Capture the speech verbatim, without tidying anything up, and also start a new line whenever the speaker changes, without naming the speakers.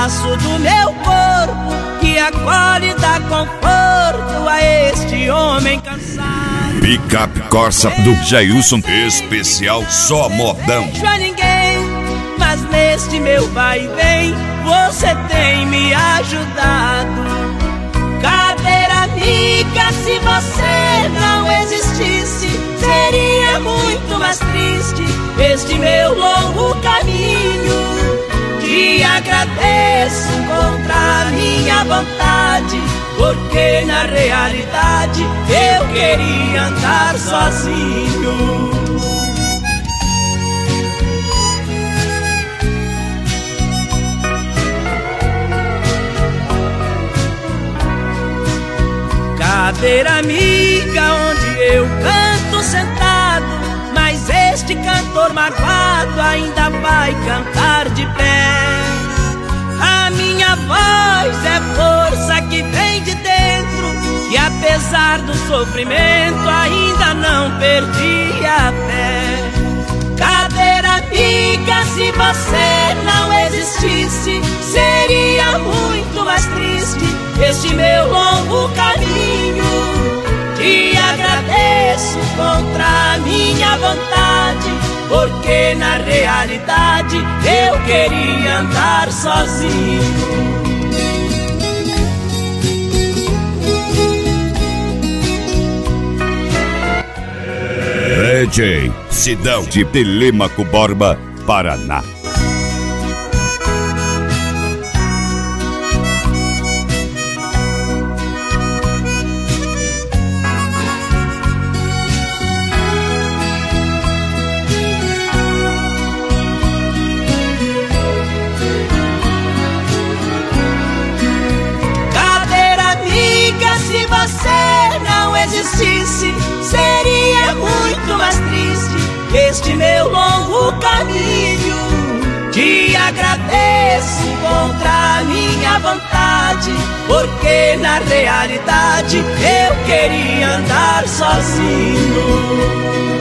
pedaço do meu corpo que acolhe e dá conforto a este homem cansado.
Picape Corsa do Jailson, especial só modão.
Não vejo a ninguém, mas neste meu vai e vem você tem me ajudado. Cadeira amiga, se você não existisse, seria muito mais triste este meu longo caminho. Te agradeço contra a minha vontade, porque na realidade eu queria andar sozinho. Cadeira amiga, onde eu canto sentado, mas este cantor magoado ainda vai cantar de pé. A minha voz é força que vem de dentro, e apesar do sofrimento ainda não perdi a fé. Cadeira amiga, se você não existisse, seria muito mais triste este meu longo caminho. Te agradeço contra a minha vontade, porque na realidade eu queria andar sozinho.
D J Sidão de Telêmaco Borba, Paraná.
Cadeira amiga, se você não existisse, seria muito mais triste este meu longo caminho. Te agradeço contra a minha vontade, porque na realidade eu queria andar sozinho.